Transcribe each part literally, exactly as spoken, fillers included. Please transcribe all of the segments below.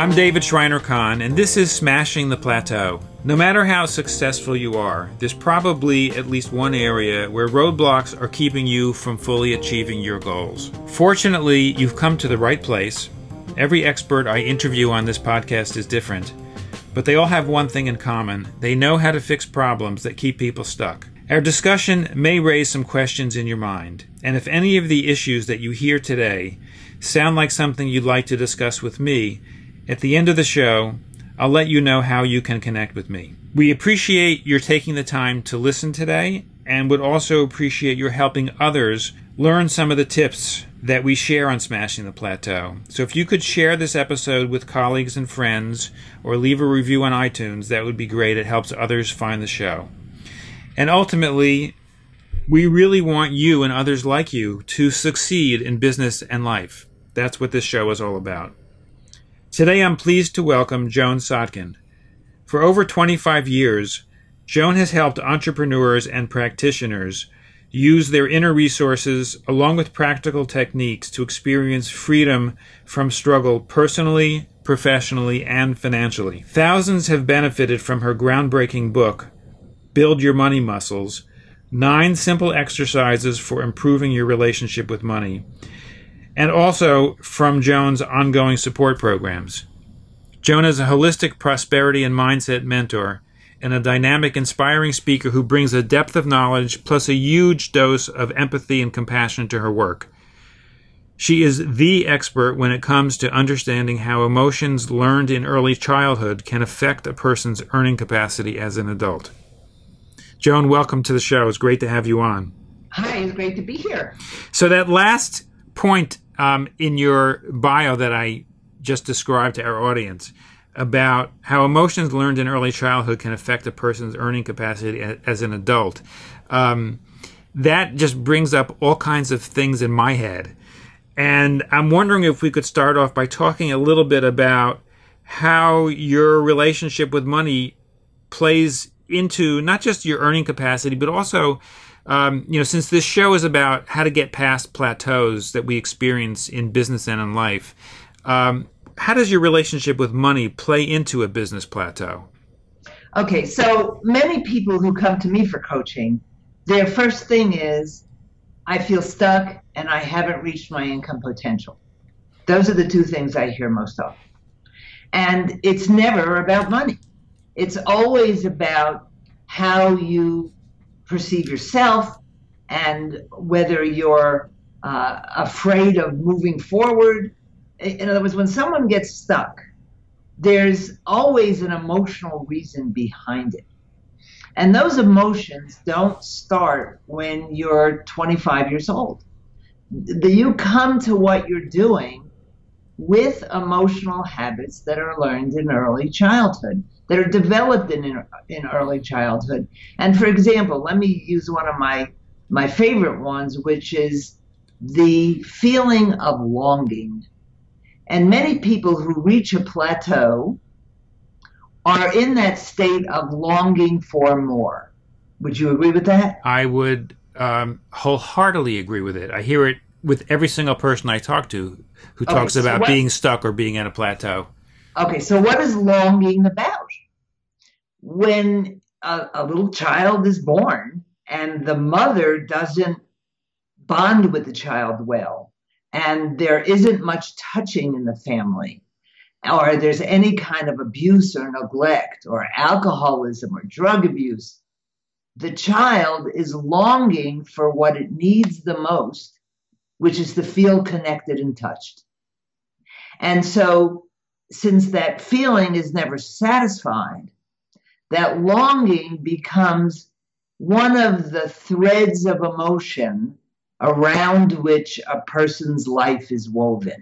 I'm David Shriner-Cahn, and this is Smashing the Plateau. No matter how successful you are, there's probably at least one area where roadblocks are keeping you from fully achieving your goals. Fortunately, you've come to the right place. Every expert I interview on this podcast is different, but they all have one thing in common. They know how to fix problems that keep people stuck. Our discussion may raise some questions in your mind, and if any of the issues that you hear today sound like something you'd like to discuss with me, at the end of the show, I'll let you know how you can connect with me. We appreciate your taking the time to listen today and would also appreciate your helping others learn some of the tips that we share on Smashing the Plateau. So if you could share this episode with colleagues and friends or leave a review on iTunes, that would be great. It helps others find the show. And ultimately, we really want you and others like you to succeed in business and life. That's what this show is all about. Today I'm pleased to welcome Joan Sotkin. For over twenty-five years, Joan has helped entrepreneurs and practitioners use their inner resources along with practical techniques to experience freedom from struggle personally, professionally, and financially. Thousands have benefited from her groundbreaking book, Build Your Money Muscles, Nine Simple Exercises for Improving Your Relationship with Money, and also from Joan's ongoing support programs. Joan is a holistic prosperity and mindset mentor and a dynamic, inspiring speaker who brings a depth of knowledge plus a huge dose of empathy and compassion to her work. She is the expert when it comes to understanding how emotions learned in early childhood can affect a person's earning capacity as an adult. Joan, welcome to the show. It's great to have you on. Hi, it's great to be here. So that last point um, in your bio that I just described to our audience about how emotions learned in early childhood can affect a person's earning capacity as an adult, um, that just brings up all kinds of things in my head. And I'm wondering if we could start off by talking a little bit about how your relationship with money plays into not just your earning capacity, but also, um, you know, since this show is about how to get past plateaus that we experience in business and in life, um, how does your relationship with money play into a business plateau? Okay, so many people who come to me for coaching, their first thing is, I feel stuck and I haven't reached my income potential. Those are the two things I hear most of. And it's never about money. It's always about how you perceive yourself and whether you're uh, afraid of moving forward. In other words, when someone gets stuck, there's always an emotional reason behind it. And those emotions don't start when you're twenty-five years old. You come to what you're doing with emotional habits that are learned in early childhood, that are developed in, in, in early childhood. And for example, let me use one of my, my favorite ones, which is the feeling of longing. And many people who reach a plateau are in that state of longing for more. Would you agree with that? I would um, wholeheartedly agree with it. I hear it with every single person I talk to who Okay, talks so about what- being stuck or being at a plateau. Okay, so what is longing about? When a, a little child is born and the mother doesn't bond with the child well, and there isn't much touching in the family, or there's any kind of abuse or neglect or alcoholism or drug abuse, the child is longing for what it needs the most, which is to feel connected and touched. And so since that feeling is never satisfied, that longing becomes one of the threads of emotion around which a person's life is woven.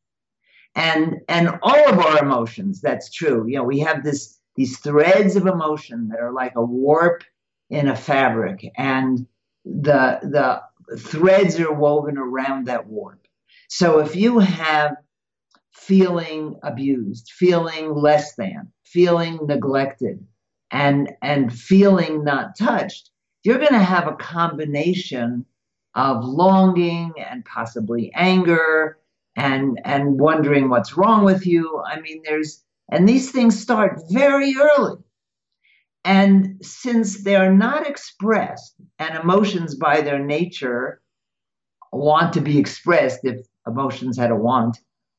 And and all of our emotions, that's true. You know, we have this these threads of emotion that are like a warp in a fabric, and the the threads are woven around that warp. So if you have feeling abused, feeling less than, feeling neglected, and and feeling not touched, you're going to have a combination of longing and possibly anger and and wondering what's wrong with you. I mean, there's and these things start very early. And since they're not expressed, and emotions by their nature want to be expressed if emotions had a want,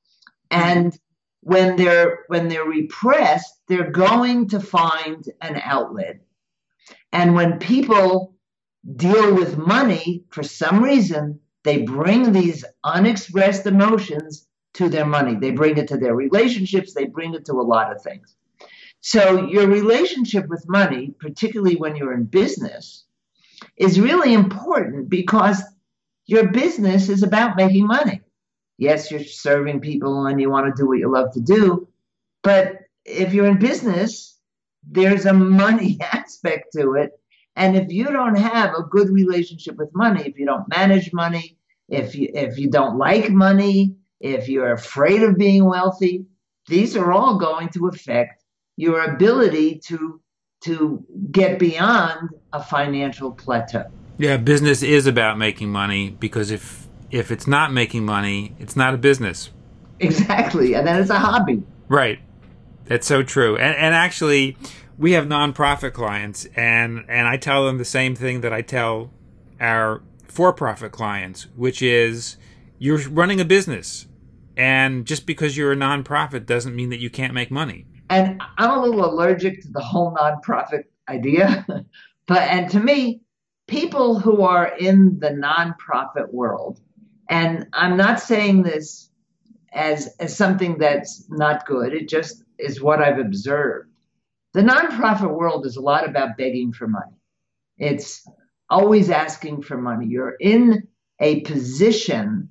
and when they're when they're repressed, they're going to find an outlet. And when people deal with money, for some reason, they bring these unexpressed emotions to their money. They bring it to their relationships. They bring it to a lot of things. So your relationship with money, particularly when you're in business, is really important because your business is about making money. Yes, you're serving people and you want to do what you love to do. But if you're in business, there's a money aspect to it. And if you don't have a good relationship with money, if you don't manage money, if you if you don't like money, if you're afraid of being wealthy, these are all going to affect your ability to to get beyond a financial plateau. Yeah, business is about making money, because if if it's not making money, it's not a business. Exactly, and then it's a hobby. Right. That's so true. And and actually, we have nonprofit clients, and, and I tell them the same thing that I tell our for-profit clients, which is you're running a business. And just because you're a nonprofit doesn't mean that you can't make money. And I'm a little allergic to the whole nonprofit idea. But and to me, people who are in the nonprofit world, and I'm not saying this as, as something that's not good, it just is what I've observed. The nonprofit world is a lot about begging for money. It's always asking for money. You're in a position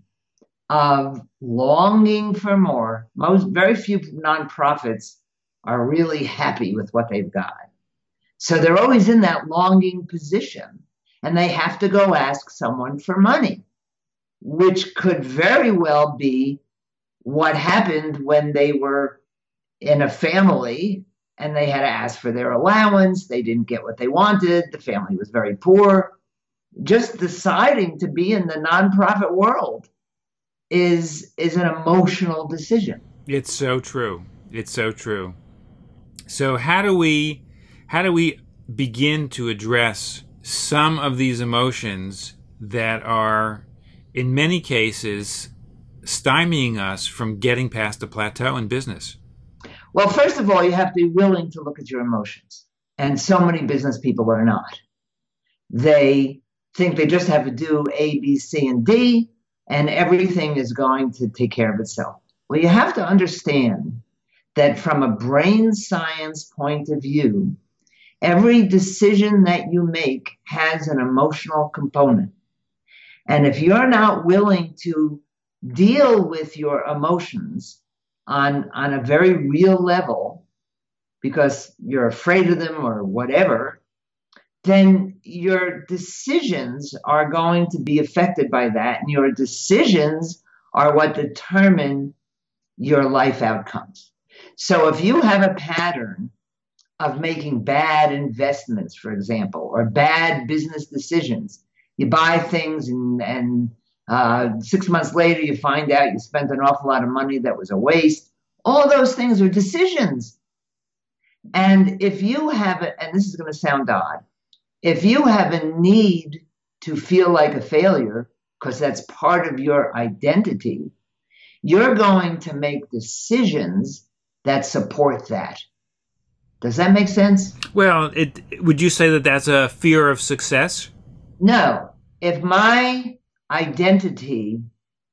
of longing for more. Most, very few nonprofits are really happy with what they've got. So they're always in that longing position, and they have to go ask someone for money, which could very well be what happened when they were in a family and they had to ask for their allowance. They didn't get what they wanted. The family was very poor. Just deciding to be in the nonprofit world is is an emotional decision. It's so true. It's so true. So how do we how do we begin to address some of these emotions that are, in many cases, stymieing us from getting past a plateau in business? Well, first of all, you have to be willing to look at your emotions. And so many business people are not. They think they just have to do A, B, C, and D, and everything is going to take care of itself. Well, you have to understand that from a brain science point of view, every decision that you make has an emotional component. And if you're not willing to deal with your emotions on, on a very real level, because you're afraid of them or whatever, then your decisions are going to be affected by that. And your decisions are what determine your life outcomes. So if you have a pattern of making bad investments, for example, or bad business decisions, you buy things and, and uh, six months later you find out you spent an awful lot of money that was a waste. All those things are decisions. And if you have it, and this is going to sound odd, if you have a need to feel like a failure, because that's part of your identity, you're going to make decisions that support that. Does that make sense? Well, it, would you say that that's a fear of success? No. If my identity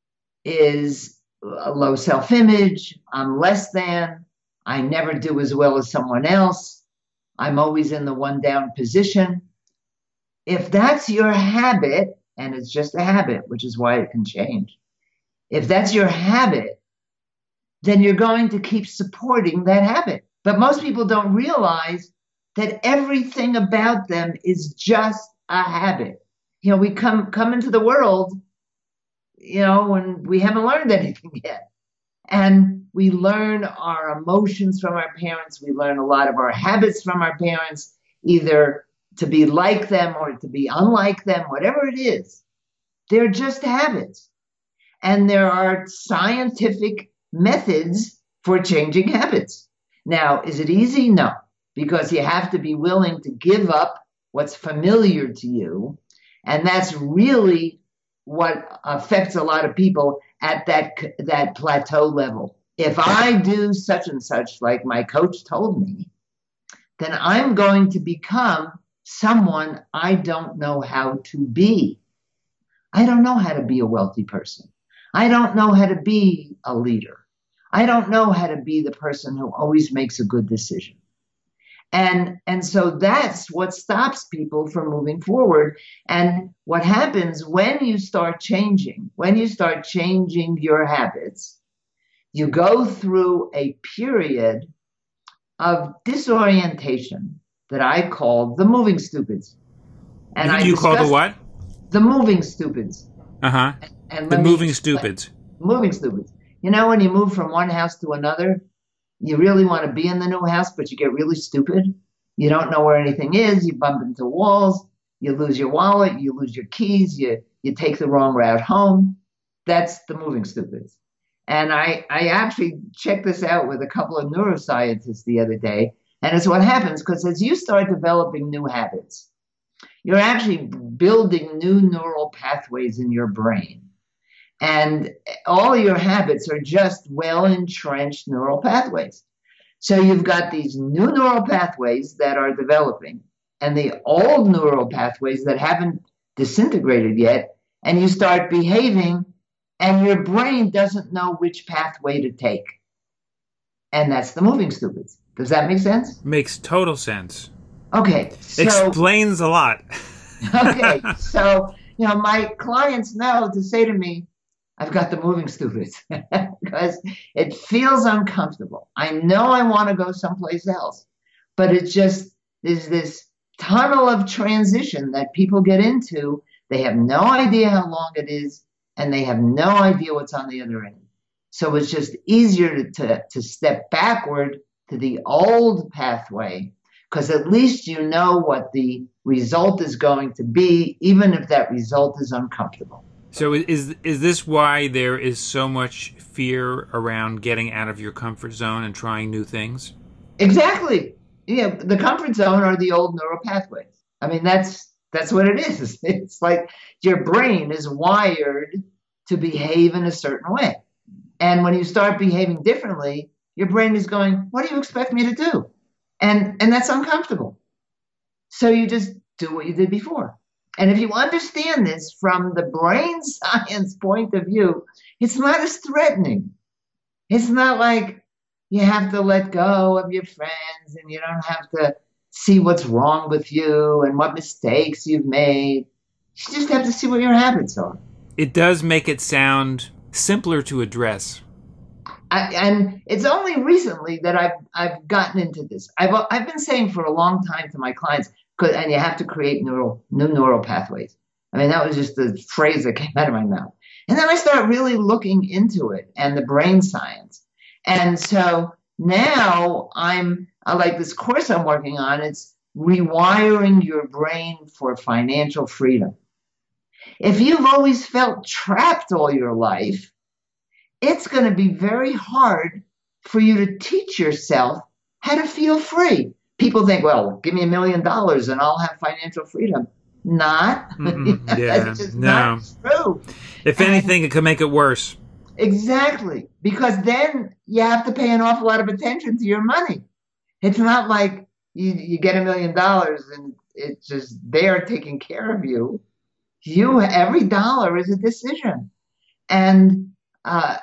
is a low self-image, I'm less than, I never do as well as someone else, I'm always in the one down position. If that's your habit, and it's just a habit, which is why it can change, if that's your habit, then you're going to keep supporting that habit. But most people don't realize that everything about them is just a habit. You know, we come come into the world, you know, when we haven't learned anything yet. And we learn our emotions from our parents. We learn a lot of our habits from our parents, either to be like them or to be unlike them, whatever it is. They're just habits. and there are scientific methods for changing habits. Now, is it easy? No, because you have to be willing to give up what's familiar to you. And that's really what affects a lot of people at that, that plateau level. If I do such and such, like my coach told me, then I'm going to become someone I don't know how to be. I don't know how to be a wealthy person. I don't know how to be a leader. I don't know how to be the person who always makes a good decision. And, and so that's what stops people from moving forward. And what happens when you start changing, when you start changing your habits, you go through a period of disorientation that I call the moving stupids. And I you call the what? The moving stupids. Uh-huh. And the moving stupids. Moving stupids. You know, when you move from one house to another, you really want to be in the new house, but you get really stupid. You don't know where anything is. You bump into walls. You lose your wallet. You lose your keys. You, you take the wrong route home. That's the moving stupids. And I, I actually checked this out with a couple of neuroscientists the other day. And it's what happens because as you start developing new habits, you're actually building new neural pathways in your brain. And all your habits are just well-entrenched neural pathways. So you've got these new neural pathways that are developing and the old neural pathways that haven't disintegrated yet. And you start behaving and your brain doesn't know which pathway to take. And that's the moving stupids. Does that make sense? Makes total sense. Okay. So, explains a lot. Okay. So, you know, my clients know to say to me, I've got the moving stupids because it feels uncomfortable. I know I want to go someplace else, but it just is this tunnel of transition that people get into. They have no idea how long it is, and they have no idea what's on the other end. So it's just easier to, to, to step backward to the old pathway because at least you know what the result is going to be, even if that result is uncomfortable. So is is this why there is so much fear around getting out of your comfort zone and trying new things? Exactly. Yeah, the comfort zone are the old neural pathways. I mean, that's that's what it is. It's like your brain is wired to behave in a certain way. And when you start behaving differently, your brain is going, what do you expect me to do? And and that's uncomfortable. So you just do what you did before. And if you understand this from the brain science point of view, it's not as threatening. It's not like you have to let go of your friends and you don't have to see what's wrong with you and what mistakes you've made. You just have to see what your habits are. It does make it sound simpler to address. I, and it's only recently that I've I've gotten into this. I've I've been saying for a long time to my clients, and you have to create neural new neural pathways. I mean, that was just the phrase that came out of my mouth. And then I start really looking into it and the brain science. And so now I'm I like this course I'm working on. It's rewiring your brain for financial freedom. If you've always felt trapped all your life, it's going to be very hard for you to teach yourself how to feel free. People think, well, give me a million dollars and I'll have financial freedom. Not. Yeah, That's just no. not true. If and anything, it could make it worse. Exactly. Because then you have to pay an awful lot of attention to your money. It's not like you, you get a million dollars and it's just there taking care of you. You, every dollar is a decision. And uh,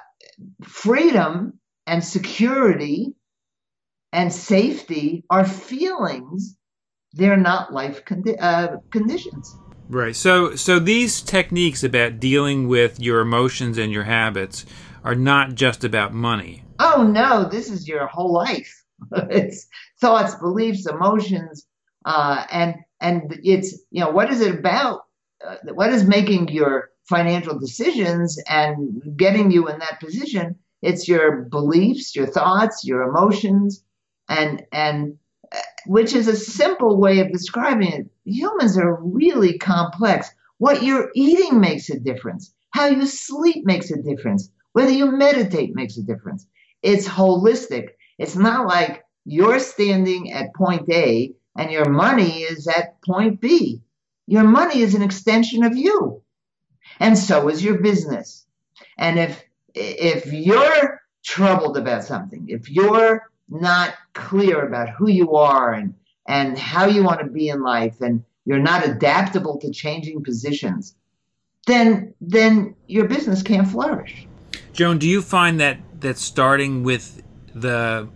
freedom and security and safety are feelings. They're not life condi- uh, conditions. Right. So so these techniques about dealing with your emotions and your habits are not just about money. Oh, no. This is your whole life. It's thoughts, beliefs, emotions. Uh, and and it's, you know, what is it about? Uh, what is making your financial decisions and getting you in that position? It's your beliefs, your thoughts, your emotions, and and uh, which is a simple way of describing it. Humans are really complex. What you're eating makes a difference. How you sleep makes a difference. Whether you meditate makes a difference. It's holistic. It's not like you're standing at point A and your money is at point B. Your money is an extension of you. And so is your business. And if if you're troubled about something, if you're not clear about who you are and, and how you want to be in life, and you're not adaptable to changing positions, then then your business can't flourish. Joan, do you find that, that starting with the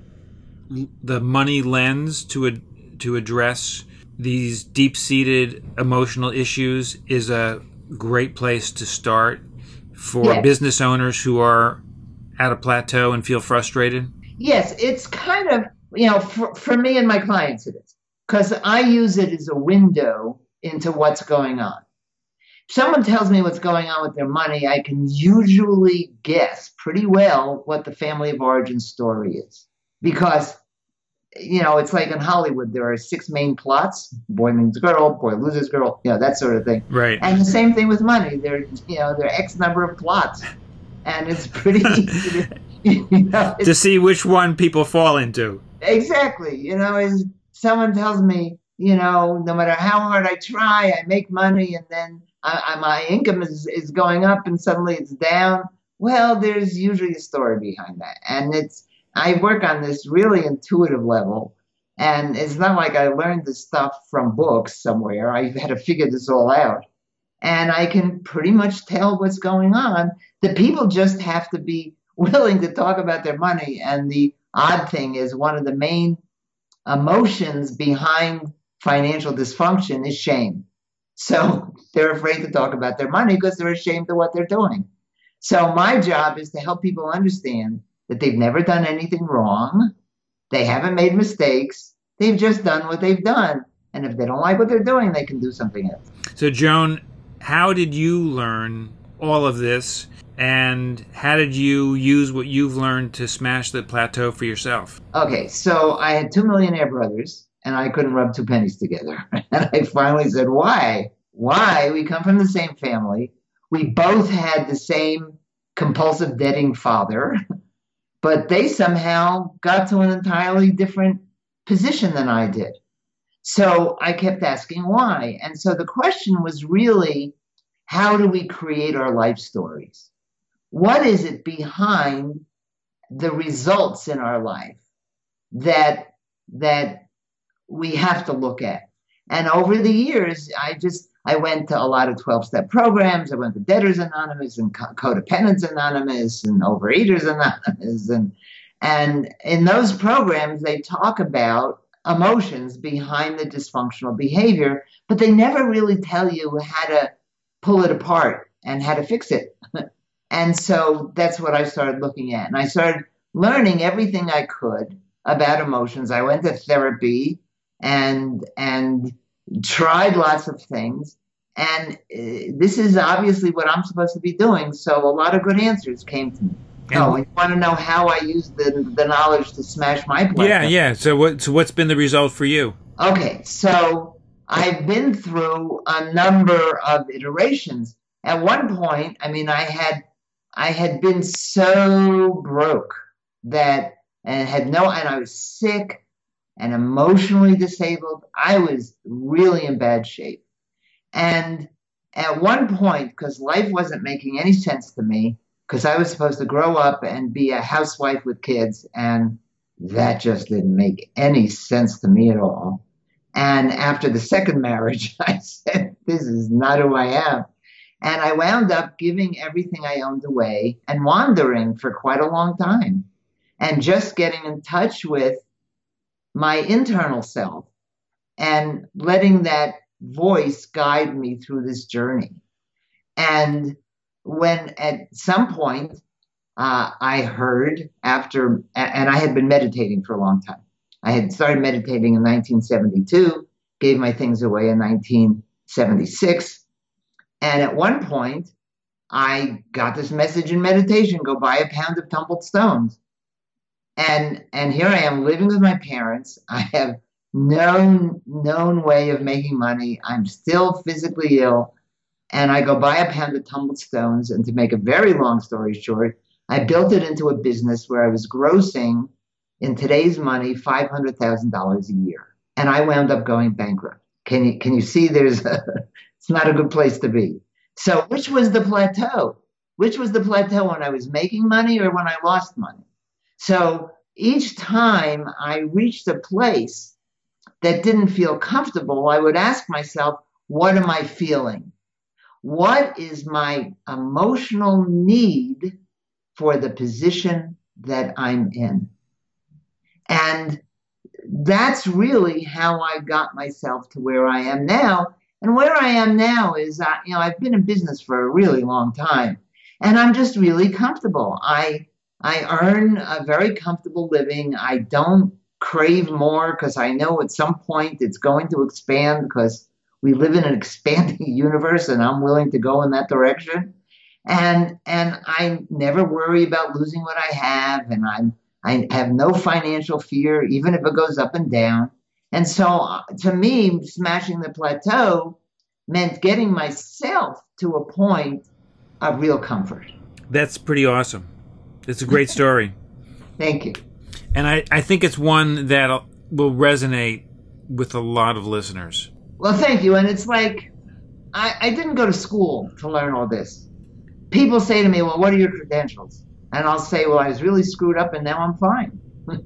the money lens to ad, to address these deep-seated emotional issues is a great place to start for Yes. business owners who are at a plateau and feel frustrated? Yes, it's kind of, you know, for, for me and my clients it is, because I use it as a window into what's going on. If someone tells me what's going on with their money, I can usually guess pretty well what the family of origin story is. Because, you know, it's like in Hollywood, there are six main plots: boy meets girl, boy loses girl, you know, that sort of thing. Right. And the same thing with money. There, you know, there are X number of plots. And it's pretty easy to, you know, to see which one people fall into. Exactly. You know, as someone tells me, you know, no matter how hard I try, I make money, and then I, I, my income is, is going up and suddenly it's down. Well, there's usually a story behind that. And it's, I work on this really intuitive level. And it's not like I learned this stuff from books somewhere. I've had to figure this all out. And I can pretty much tell what's going on. The people just have to be willing to talk about their money. And the odd thing is, one of the main emotions behind financial dysfunction is shame. So they're afraid to talk about their money because they're ashamed of what they're doing. So my job is to help people understand that they've never done anything wrong. They haven't made mistakes. They've just done what they've done. And if they don't like what they're doing, they can do something else. So, Joan, how did you learn all of this? And how did you use what you've learned to smash the plateau for yourself? Okay, so I had two millionaire brothers, and I couldn't rub two pennies together. And I finally said, why? Why? We come from the same family. We both had the same compulsive debting father, but they somehow got to an entirely different position than I did. So I kept asking why. And so the question was really, how do we create our life stories? What is it behind the results in our life that that we have to look at? And over the years, I just, I went to a lot of twelve-step programs. I went to Debtors Anonymous and Co- Codependents Anonymous and Overeaters Anonymous. And, and in those programs, they talk about emotions behind the dysfunctional behavior, but they never really tell you how to pull it apart and how to fix it. And so that's what I started looking at. And I started learning everything I could about emotions. I went to therapy and and tried lots of things. And uh, this is obviously what I'm supposed to be doing. So a lot of good answers came to me. And oh, you want to know how I used the, the knowledge to smash my plan? Yeah, yeah. So what? So what's been the result for you? Okay, so I've been through a number of iterations. At one point, I mean, I had I had been so broke that, and had no, and I was sick and emotionally disabled. I was really in bad shape. And at one point, because life wasn't making any sense to me, because I was supposed to grow up and be a housewife with kids, and that just didn't make any sense to me at all. And after the second marriage, I said, this is not who I am. And I wound up giving everything I owned away and wandering for quite a long time and just getting in touch with my internal self and letting that voice guide me through this journey. And when at some point uh, I heard after, and I had been meditating for a long time. I had started meditating in nineteen seventy-two, gave my things away in nineteen seventy-six. And at one point, I got this message in meditation, go buy a pound of tumbled stones. And and here I am living with my parents. I have no known way of making money. I'm still physically ill. and I go buy a pound of tumbled stones. And to make a very long story short, I built it into a business where I was grossing, in today's money, five hundred thousand dollars a year. And I wound up going bankrupt. Can you, can you see there's a, it's not a good place to be. So which was the plateau? Which was the plateau, when I was making money or when I lost money? So each time I reached a place that didn't feel comfortable, I would ask myself, what am I feeling? What is my emotional need for the position that I'm in? And that's really how I got myself to where I am now. And where I am now is, uh, you know, I've been in business for a really long time, and I'm just really comfortable. I I earn a very comfortable living. I don't crave more because I know at some point it's going to expand, because we live in an expanding universe, and I'm willing to go in that direction. And and I never worry about losing what I have, and I'm I have no financial fear, even if it goes up and down. And so uh, to me, smashing the plateau meant getting myself to a point of real comfort. That's pretty awesome. It's a great story. Thank you. And I, I think it's one that will resonate with a lot of listeners. Well, thank you. And it's like, I, I didn't go to school to learn all this. People say to me, well, what are your credentials? And I'll say, well, I was really screwed up and now I'm fine.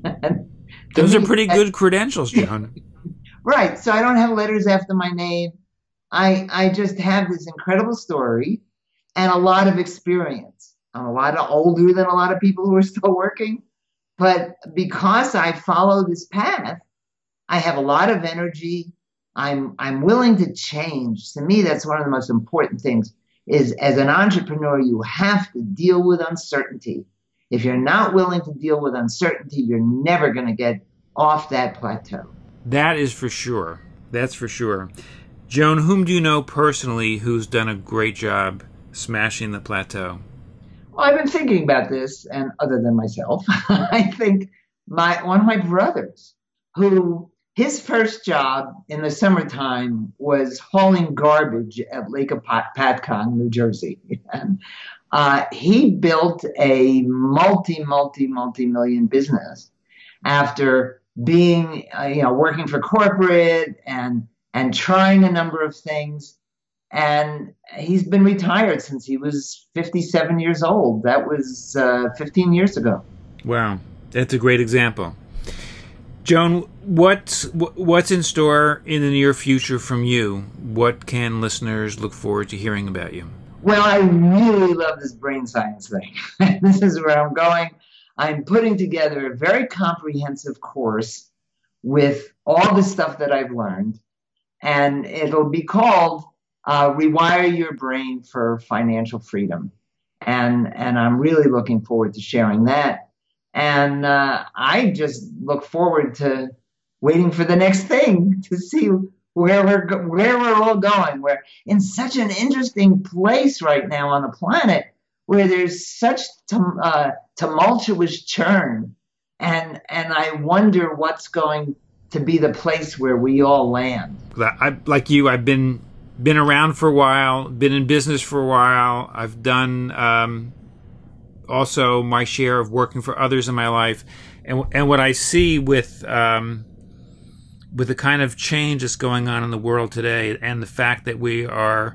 Those me, are pretty I, good credentials, John. Right. So I don't have letters after my name. I I just have this incredible story and a lot of experience. I'm a lot older than a lot of people who are still working. But because I follow this path, I have a lot of energy. I'm I'm willing to change. To me, that's one of the most important things, is as an entrepreneur, you have to deal with uncertainty. If you're not willing to deal with uncertainty, you're never going to get off that plateau. That is for sure. That's for sure. Joan, whom do you know personally who's done a great job smashing the plateau? Well, I've been thinking about this, and other than myself, I think my one of my brothers, who his first job in the summertime was hauling garbage at Lake Apatcong, New Jersey. And uh, he built a multi, multi, multi-million business after being, uh, you know, working for corporate and and trying a number of things. And he's been retired since he was fifty-seven years old. That was uh, fifteen years ago. Wow, that's a great example. Joan, what's what's in store in the near future from you? What can listeners look forward to hearing about you? Well, I really love this brain science thing. This is where I'm going. I'm putting together a very comprehensive course with all the stuff that I've learned, and it'll be called uh, Rewire Your Brain for Financial Freedom. And, and I'm really looking forward to sharing that. And uh, I just look forward to waiting for the next thing to see where we're go- where we're all going. We're in such an interesting place right now on the planet, where there's such tum- uh, tumultuous churn, and and I wonder what's going to be the place where we all land. I, like you, I've been been around for a while, been in business for a while. I've done um, also my share of working for others in my life, and and what I see with um, with the kind of change that's going on in the world today, and the fact that we are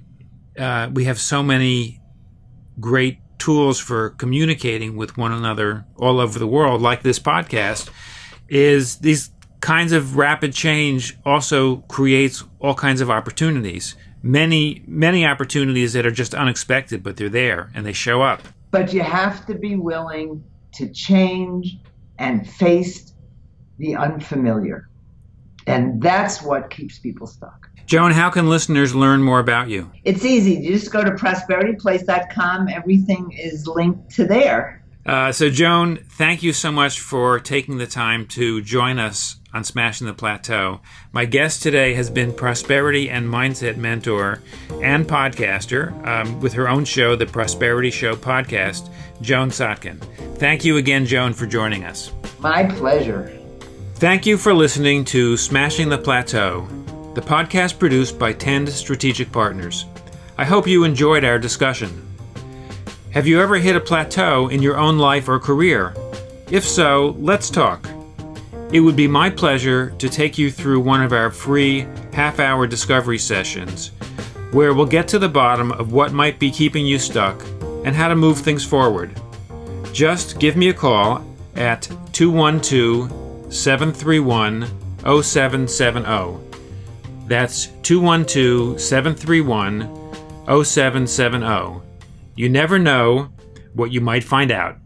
uh, we have so many great tools for communicating with one another all over the world, like this podcast, is these kinds of rapid change also creates all kinds of opportunities. Many, many opportunities that are just unexpected, but they're there and they show up. But you have to be willing to change and face the unfamiliar. And that's what keeps people stuck. Joan, how can listeners learn more about you? It's easy. You just go to prosperity place dot com. Everything is linked to there. Uh, so, Joan, thank you so much for taking the time to join us on Smashing the Plateau. My guest today has been prosperity and mindset mentor and podcaster um, with her own show, The Prosperity Show Podcast, Joan Sotkin. Thank you again, Joan, for joining us. My pleasure. Thank you for listening to Smashing the Plateau, the podcast produced by Tend Strategic Partners. I hope you enjoyed our discussion. Have you ever hit a plateau in your own life or career? If so, let's talk. It would be my pleasure to take you through one of our free half-hour discovery sessions, where we'll get to the bottom of what might be keeping you stuck and how to move things forward. Just give me a call at two one two, seven three one, zero seven seven zero. That's two one two, seven three one, zero seven seven zero. You never know what you might find out.